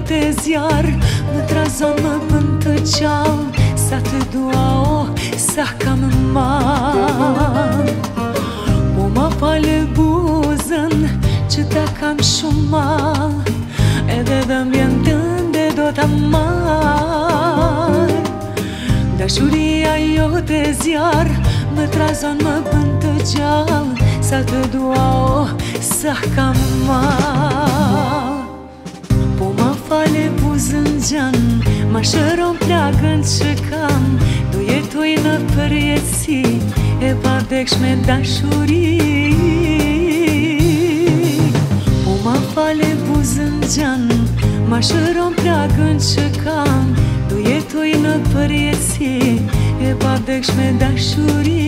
te zjar më trazon më bën të gjall, sa të dua o, sa kam mal. Po ma falë buzën që ta kam shumë mal, edhe dhëmbjen tënde do ta marr. Dashuria jote zjar më trazon më bën të gjall, sa të dua o, sa kam mal. Po ma fale buzën gjan, ma shëron plagën që kam, do jetoj në përjetësi e pardekshme dashuri. Po ma fale buzën gjan, ma shëron plagën që kam, do jetoj në përjetësi e pardekshme dashuri.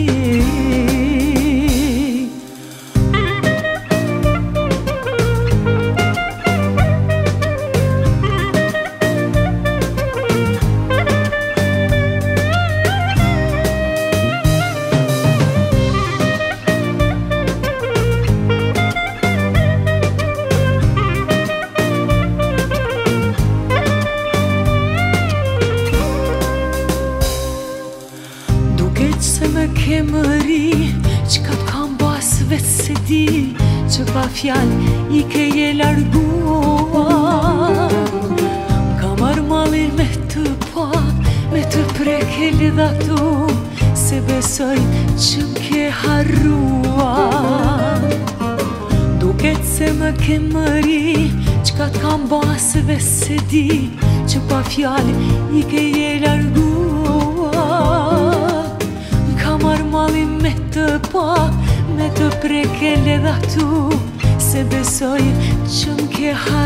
Se me ke mëri, qka t'kam bas vetë se di, që pa fjall i ke je larguar. Ka marrë malin me të pa, me të preke lidha tu, se besoj që m'ke harruar. Duket se me ke mëri, qka t'kam bas vetë se di, që pa fjall i ke je larguar. Malin me të pa, me të preke ledha tu, se besoj që m'ke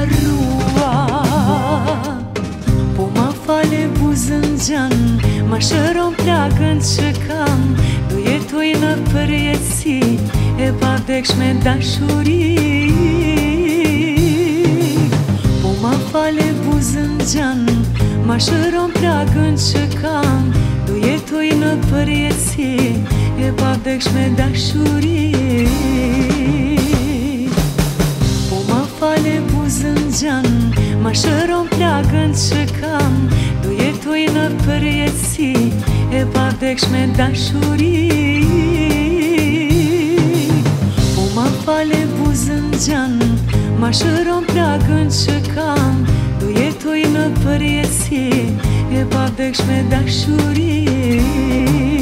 harruar. Po ma fale buzën gjan, ma shëron plagën që kam, do jetoj në përjetësi e pardekshme dashuri. Po ma fale buzën gjan, ma shëron plagën që kam, do jetoj në përjetësi e pardekshme dashuri. Po ma fale buzën gjan, ma shëron plagën që kam, do jetoj në përjetësi e pardekshme dashuri. Po ma fale buzën gjan, ma shëron plagën që kam, do jetoj në përjetësi e pardekshme dashuri.